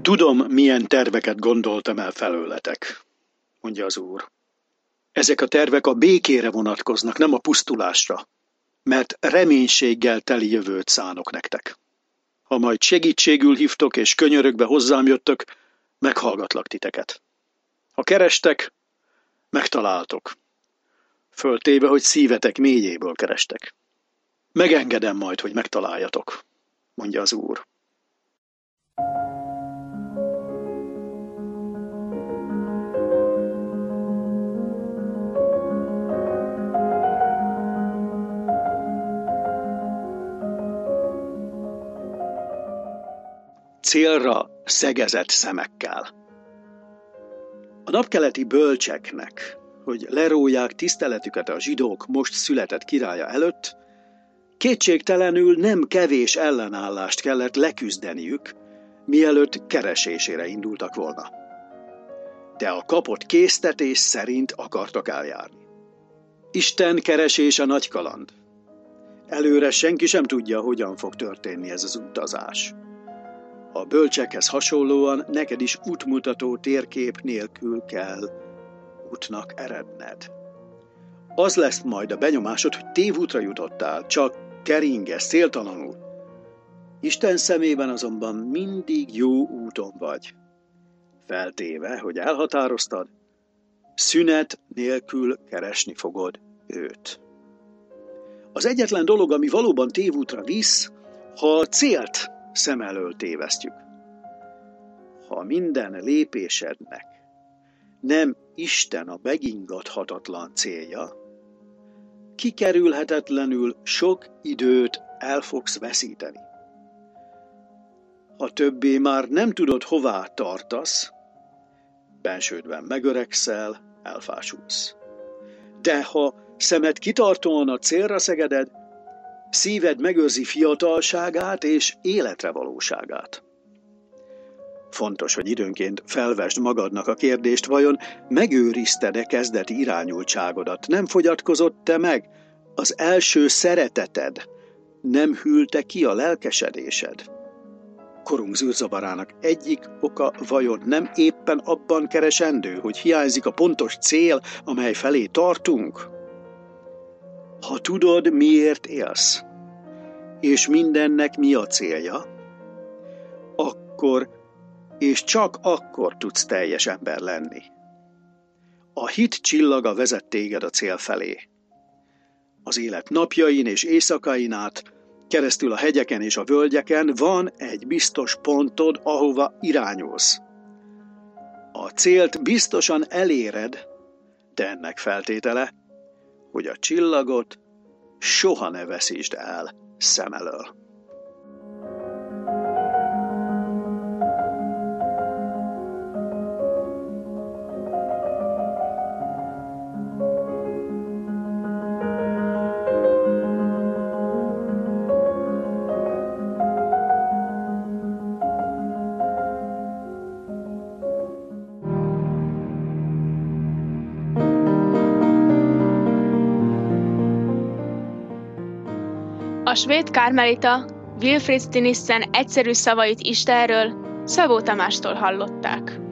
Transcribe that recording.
Tudom, milyen terveket gondoltam el felőletek, mondja az Úr. Ezek a tervek a békére vonatkoznak, nem a pusztulásra, mert reménységgel teli jövőt szánok nektek. Ha majd segítségül hívtok és könyörögve hozzám jöttök, meghallgatlak titeket. Ha kerestek, megtaláltok. Föltéve, hogy szívetek mélyéből kerestek. Megengedem majd, hogy megtaláljatok, mondja az Úr. Célra szegezett szemekkel. A napkeleti bölcseknek, hogy leróják tiszteletüket a zsidók most született királya előtt, kétségtelenül nem kevés ellenállást kellett leküzdeniük, mielőtt keresésére indultak volna. De a kapott késztetés szerint akartak eljárni. Isten keresése nagy kaland. Előre senki sem tudja, hogyan fog történni ez az utazás. A bölcsekhez hasonlóan neked is útmutató térkép nélkül kell útnak eredned. Az lesz majd a benyomásod, hogy tévútra jutottál, csak keringesz céltalanul. Isten szemében azonban mindig jó úton vagy. Feltéve, hogy elhatároztad, szünet nélkül keresni fogod őt. Az egyetlen dolog, ami valóban tévútra visz, ha a célt szem elől tévesztjük. Ha minden lépésednek nem Isten a megingathatatlan célja, kikerülhetetlenül sok időt el fogsz veszíteni. Ha többé már nem tudod, hová tartasz, bensődben megöregszel, elfásulsz. De ha szemed kitartóan a célra szegeded, szíved megőrzi fiatalságát és életre valóságát. Fontos, hogy időnként felvesd magadnak a kérdést, vajon megőrizted-e kezdeti irányultságodat? Nem fogyatkozott-e meg az első szereteted? Nem hűlte ki a lelkesedésed? Korunk zűrzavarának egyik oka vajon nem éppen abban keresendő, hogy hiányzik a pontos cél, amely felé tartunk? Ha tudod, miért élsz, és mindennek mi a célja, akkor és csak akkor tudsz teljes ember lenni. A hit csillaga vezet téged a cél felé. Az élet napjain és éjszakain át, keresztül a hegyeken és a völgyeken van egy biztos pontod, ahova irányulsz. A célt biztosan eléred, de ennek feltétele, hogy a csillagot soha ne veszítsd el szem elől. A svéd kármelita Wilfrid Stinissen egyszerű szavait Istenről Szabó Tamástól hallották.